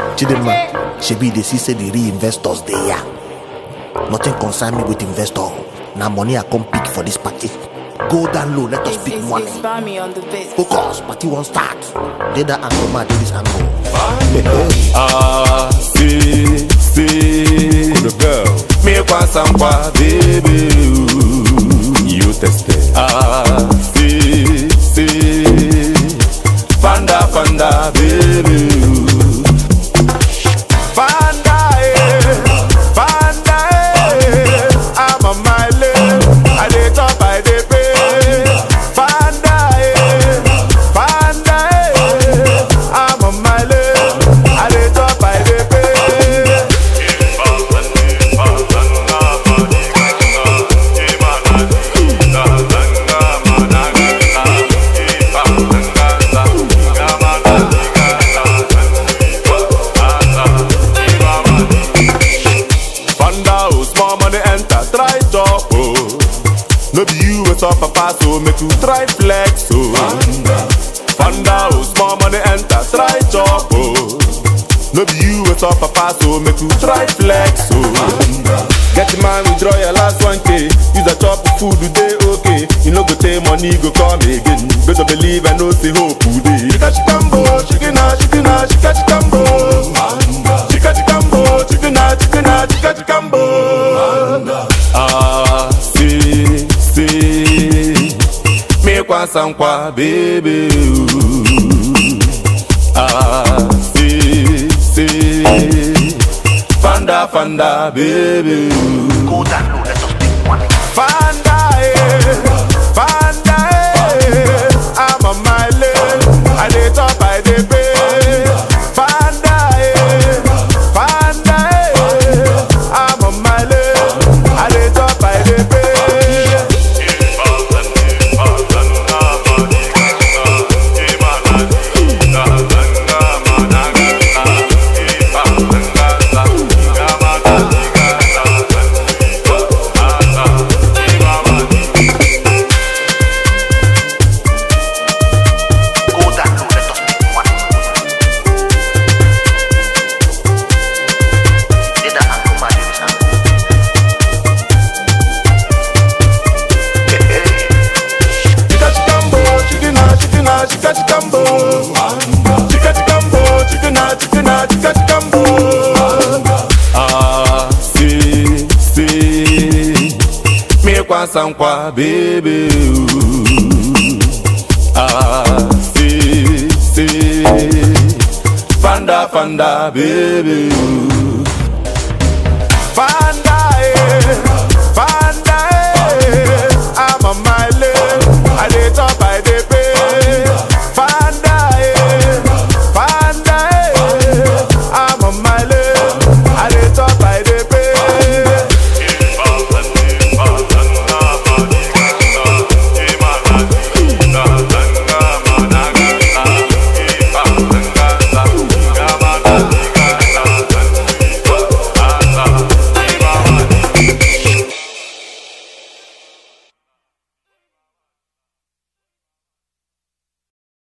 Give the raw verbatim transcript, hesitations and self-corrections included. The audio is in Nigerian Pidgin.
Chidema, she be the see the re-investors they ya. Nothing concern me with investor. Now money I come pick for this party. Go down low, let us It's, pick it's, money. it's Bami on the beat. Focus, party won't start. Did that angle, man, do this angle. Ah, see, see, the girl. Me want some baby. You test it. Ah, see, see, Fanda, Fanda, baby. Fanda, eh, Fanda, eh. I'm on my lane. I dey top, I dey pay. Fanda, eh, Fanda, eh. I'm on my lane. I dey top, I dey pay. No be you what's up papa, so make you try flex, so Fanda, oh, small money enter, try chop, oh. No be you what's up papa, so make you try flex, so get the man, withdraw your last one K. Use a chop of food today, okay. You know go take money, go come again. Better believe and know say hope today. Chika chikambo, chikina, chikina, chika chikambo. Chika chikambo, chikina, chikina, chika chikambo. Ah, see, see, me kwa sankwa, baby. Ah, see, see, Fanda, Fanda, baby. Go down low, let us pick money. Fanda, eh, Fanda, eh. I'm on my lane. I dey top, I dey pay. Fanda, eh, Fanda, eh. I'm on my lane. I dey top, I dey pay. Chika chikambo, chika chikambo, chikina, chikina, chika chikambo. Ah, see, see, me kwa sankwa, baby. Ah, see, see, Fanda, Fanda, baby.